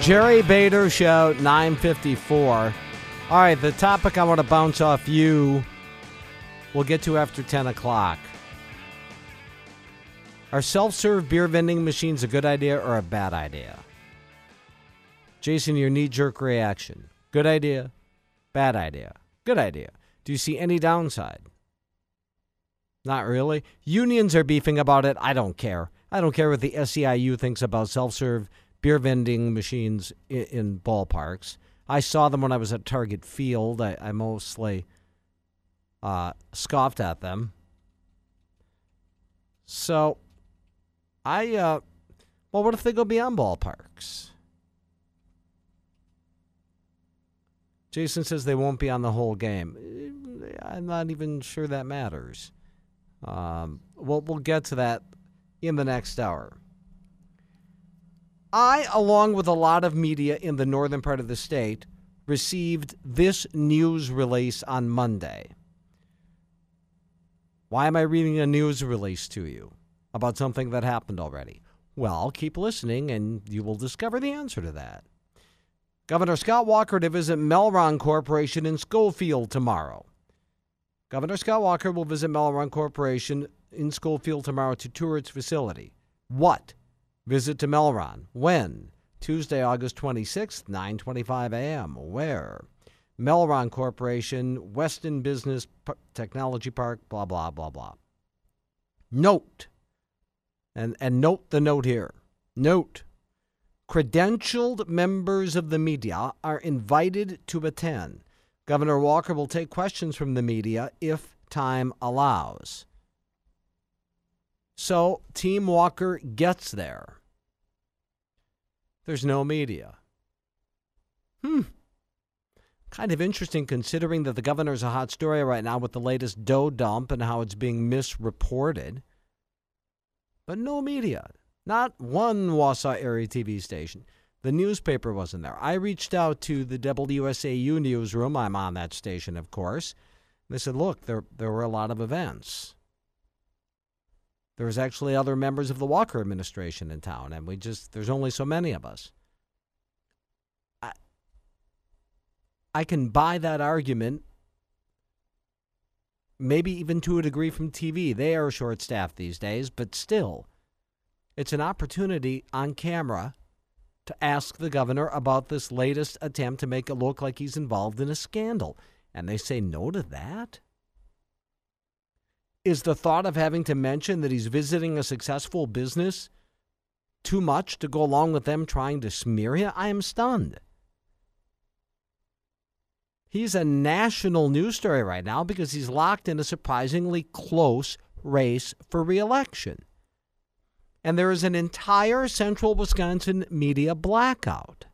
Jerry Bader Show, 9:54. All right, the topic I want to bounce off you, we'll get to after 10 o'clock. Are self-serve beer vending machines a good idea or a bad idea? Jason, your knee-jerk reaction. Good idea, bad idea, good idea. Do you see any downside? Not really. Unions are beefing about it. I don't care. I don't care what the SEIU thinks about self-serve beer vending machines in ballparks. I saw them when I was at Target Field. I mostly scoffed at them. So, well, what if they go beyond ballparks? Jason says they won't be on the whole game. I'm not even sure that matters. We'll get to that in the next hour. I, along with a lot of media in the northern part of the state, received this news release on Monday. Why am I reading a news release to you about something that happened already? Well, keep listening and you will discover the answer to that. Governor Scott Walker to visit Melron Corporation in Schofield tomorrow. Governor Scott Walker will visit Melron Corporation in Schofield tomorrow to tour its facility. What? Visit to Melron. When? Tuesday, August 26th, 9:25 a.m. Where? Melron Corporation, Weston Business Technology Park, blah, blah, blah, blah. Note, and note the note here. Note, credentialed members of the media are invited to attend. Governor Walker will take questions from the media if time allows. So, Team Walker gets there. There's no media. Kind of interesting considering that the governor's a hot story right now with the latest dough dump and how it's being misreported. But no media. Not one Wausau area TV station. The newspaper wasn't there. I reached out to the WSAU newsroom. I'm on that station, of course. They said, look, there were a lot of events. There was actually other members of the Walker administration in town, and there's only so many of us. I can buy that argument, maybe even to a degree from TV. They are short-staffed these days, but still, it's an opportunity on camera to ask the governor about this latest attempt to make it look like he's involved in a scandal. And they say no to that? Is the thought of having to mention that he's visiting a successful business too much to go along with them trying to smear him? I am stunned. He's a national news story right now because he's locked in a surprisingly close race for re-election. And there is an entire central Wisconsin media blackout.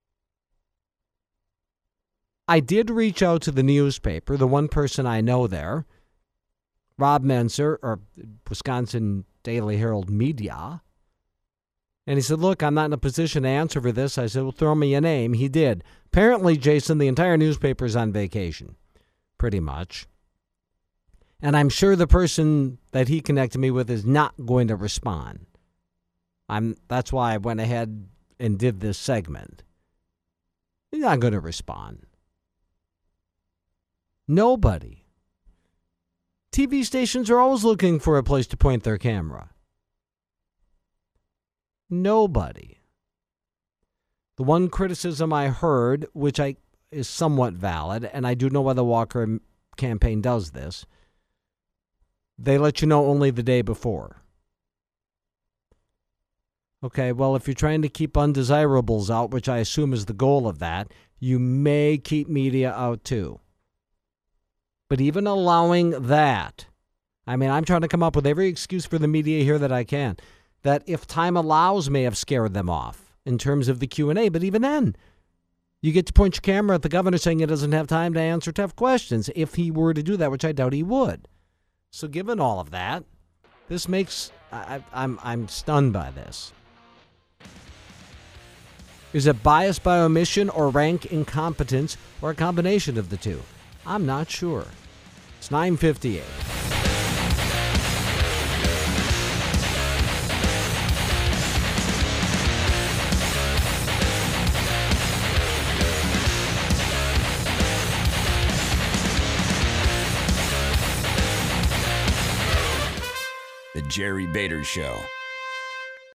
I did reach out to the newspaper, the one person I know there, Rob Menser, or Wisconsin Daily Herald Media. And he said, look, I'm not in a position to answer for this. I said, well, throw me a name. He did. Apparently, Jason, the entire newspaper is on vacation, pretty much. And I'm sure the person that he connected me with is not going to respond. That's why I went ahead and did this segment. He's not going to respond. Nobody. TV stations are always looking for a place to point their camera. Nobody. The one criticism I heard, which is somewhat valid, and I do know why the Walker campaign does this, they let you know only the day before. Okay, well, if you're trying to keep undesirables out, which I assume is the goal of that, you may keep media out too. But even allowing that, I'm trying to come up with every excuse for the media here that I can, that if time allows may have scared them off in terms of the Q&A. But even then, you get to point your camera at the governor saying he doesn't have time to answer tough questions if he were to do that, which I doubt he would. So given all of that, this makes, I'm stunned by this. Is it bias by omission or rank incompetence or a combination of the two? I'm not sure. It's 9:58. The Jerry Bader Show.